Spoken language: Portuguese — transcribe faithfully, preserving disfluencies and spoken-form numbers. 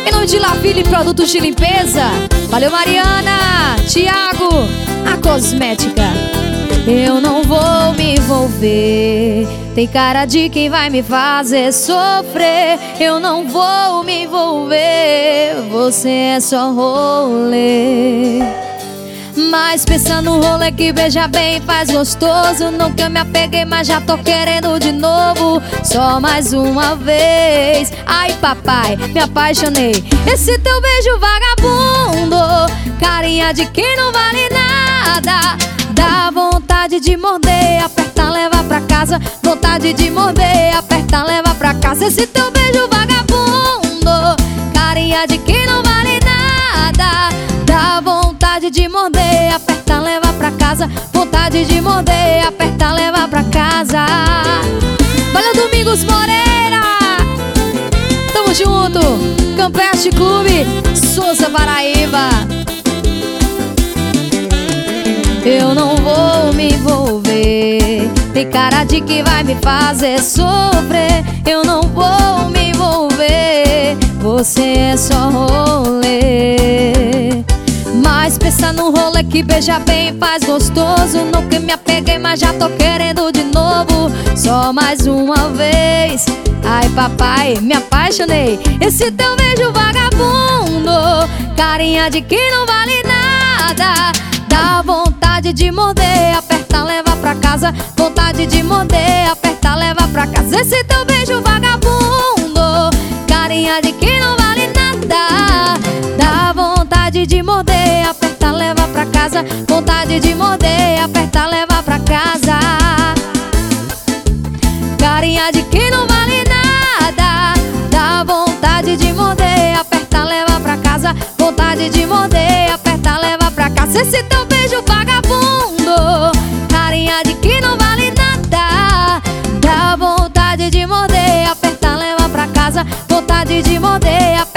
Em nome de Lafile Produtos de Limpeza. Valeu, Mariana, Thiago, a cosmética. Eu não vou me envolver, tem cara de quem vai me fazer sofrer. Eu não vou me envolver, você é só rolê. Mas pensa no rolê que beija bem, faz gostoso. Nunca me apeguei, mas já tô querendo de novo. Só mais uma vez. Ai papai, me apaixonei. Esse teu beijo vagabundo, carinha de quem não vale nada. Dá vontade de morder, apertar, levar pra casa. Vontade de morder, apertar, levar pra casa. Esse teu beijo vagabundo, carinha de quem não vale nada. Dá vontade de morder, apertar, levar pra casa. Vontade de morder, apertar, levar pra casa. Valeu, Domingos Moreira, tamo junto. Campestre Clube, Souza, Paraíba. Eu não vou me envolver, tem cara de que vai me fazer sofrer. Eu não vou me envolver, você é só rolê. Mas pensa no rolê que beija bem, faz gostoso. Nunca me apeguei, mas já tô querendo de novo. Só mais uma vez. Ai papai, me apaixonei. Esse teu beijo vagabundo, carinha de que não vale nada. Dá vontade de morder, apertar, levar pra casa. Vontade de morder, apertar, levar pra casa. Esse teu beijo vagabundo, carinha de que não vale nada. Dá vontade de morder, apertar, levar pra casa. Vontade de morder, apertar, levar pra casa. Carinha de que não vale nada. Dá vontade de morder, apertar, levar pra casa. Vontade de morder, apertar, levar pra casa. Esse teu beijo vagabundo, carinha de que não vale nada. Dá vontade de morder, apertar, levar pra casa. Vontade de morder,